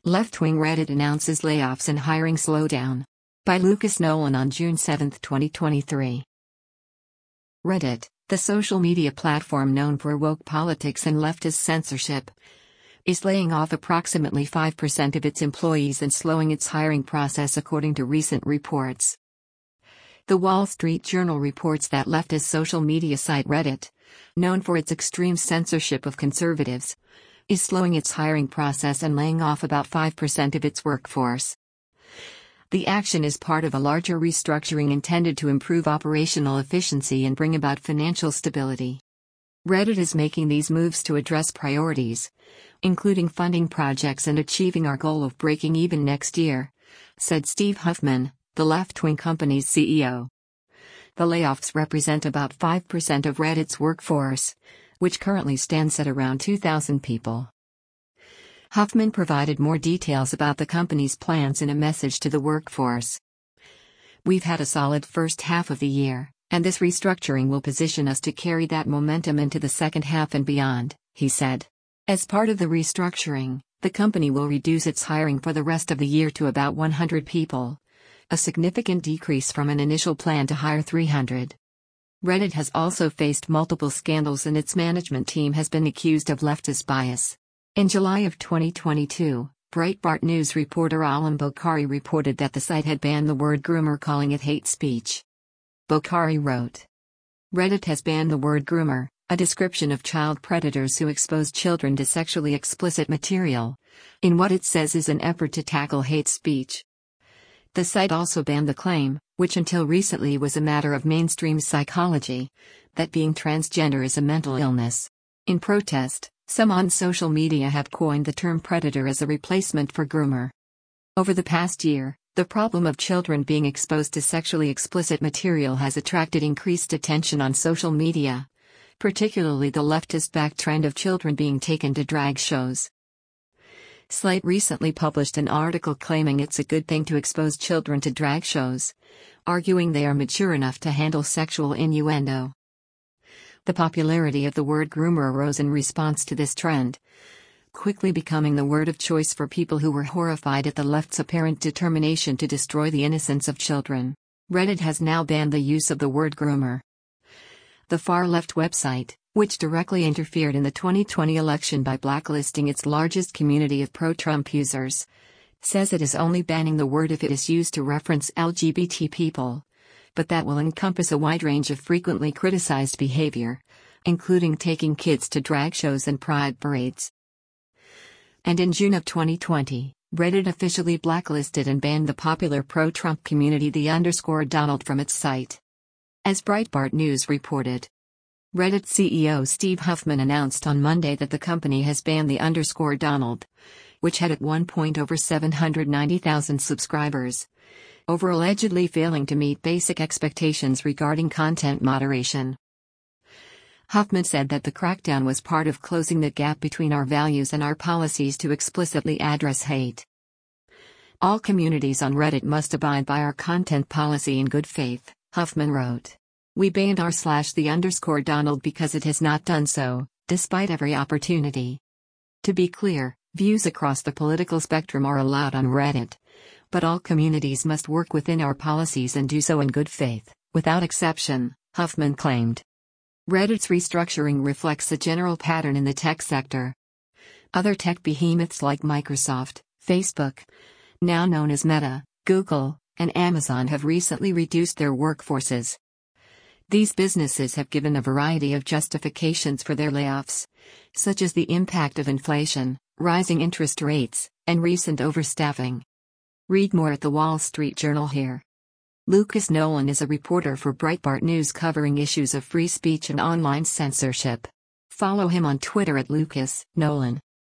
Left-wing Reddit announces layoffs and hiring slowdown. By Lucas Nolan on June 7, 2023. Reddit, the social media platform known for woke politics and leftist censorship, is laying off approximately 5% of its employees and slowing its hiring process according to recent reports. The Wall Street Journal reports that leftist social media site Reddit, known for its extreme censorship of conservatives, is slowing its hiring process and laying off about 5% of its workforce. The action is part of a larger restructuring intended to improve operational efficiency and bring about financial stability. Reddit is making these moves to address priorities, including funding projects and achieving our goal of breaking even next year, said Steve Huffman, the left-wing company's CEO. The layoffs represent about 5% of Reddit's workforce, which currently stands at around 2,000 people. Huffman provided more details about the company's plans in a message to the workforce. "We've had a solid first half of the year, and this restructuring will position us to carry that momentum into the second half and beyond," he said. As part of the restructuring, the company will reduce its hiring for the rest of the year to about 100 people, a significant decrease from an initial plan to hire 300. Reddit has also faced multiple scandals and its management team has been accused of leftist bias. In July of 2022, Breitbart News reporter Alam Bokhari reported that the site had banned the word groomer, calling it hate speech. Bokhari wrote, "Reddit has banned the word groomer, a description of child predators who expose children to sexually explicit material, in what it says is an effort to tackle hate speech." The site also banned the claim, which until recently was a matter of mainstream psychology, that being transgender is a mental illness. In protest, some on social media have coined the term predator as a replacement for groomer. Over the past year, the problem of children being exposed to sexually explicit material has attracted increased attention on social media, particularly the leftist-backed trend of children being taken to drag shows. Slate recently published an article claiming it's a good thing to expose children to drag shows, arguing they are mature enough to handle sexual innuendo. The popularity of the word groomer arose in response to this trend, quickly becoming the word of choice for people who were horrified at the left's apparent determination to destroy the innocence of children. Reddit has now banned the use of the word groomer. The far-left website, which directly interfered in the 2020 election by blacklisting its largest community of pro-Trump users, says it is only banning the word if it is used to reference LGBT people, but that will encompass a wide range of frequently criticized behavior, including taking kids to drag shows and pride parades. And in June of 2020, Reddit officially blacklisted and banned the popular pro-Trump community _Donald from its site. As Breitbart News reported, Reddit CEO Steve Huffman announced on Monday that the company has banned the _Donald, which had at one point over 790,000 subscribers, over allegedly failing to meet basic expectations regarding content moderation. Huffman said that the crackdown was part of closing the gap between our values and our policies to explicitly address hate. "All communities on Reddit must abide by our content policy in good faith," Huffman wrote. "We banned _Donald because it has not done so, despite every opportunity." To be clear, views across the political spectrum are allowed on Reddit, but all communities must work within our policies and do so in good faith, without exception, Huffman claimed. Reddit's restructuring reflects a general pattern in the tech sector. Other tech behemoths like Microsoft, Facebook, now known as Meta, Google, and Amazon have recently reduced their workforces. These businesses have given a variety of justifications for their layoffs, such as the impact of inflation, rising interest rates, and recent overstaffing. Read more at the Wall Street Journal here. Lucas Nolan is a reporter for Breitbart News covering issues of free speech and online censorship. Follow him on Twitter at Lucas Nolan.